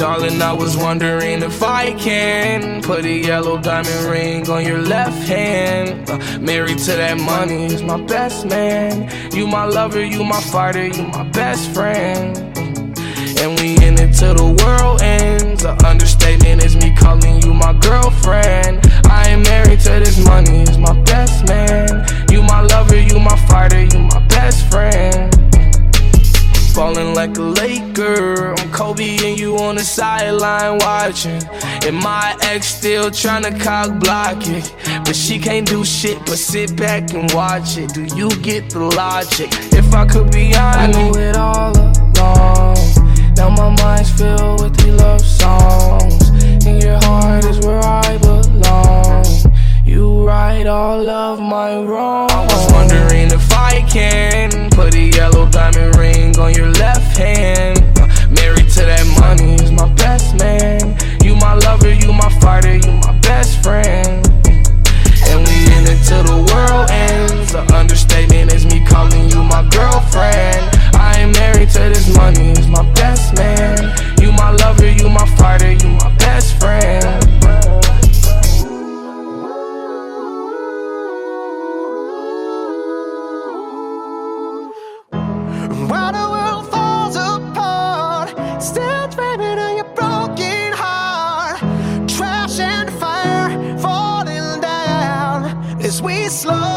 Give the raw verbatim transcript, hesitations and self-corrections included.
Darling, I was wondering if I can put a yellow diamond ring on your left hand. uh, Married to that money, is my best man. You my lover, you my fighter, you my best friend. And we in it till the world ends. An understatement is me calling you my girlfriend. I ain't married to this money, is my best man. You my lover, you my fighter, you my best friend. Falling like a Laker, I'm Kobe and you on the sideline watching. And my ex still tryna cock block it, but she can't do shit but sit back and watch it. Do you get the logic? If I could be honest, I knew it all along. Now my mind's filled with these love songs, and your heart is where I belong. You right all of my wrongs. I was wondering if I can put a yellow diamond ring on your left hand. uh, Married to that money, is my best man. You my lover, you my fighter, you my best friend. And we in it till the world ends. An understatement is me calling you my girlfriend. I ain't married to this money, is my best man. You my lover, you my fighter, you my best friend. While the world falls apart, still dreaming of your broken heart. Trash and fire falling down as we slow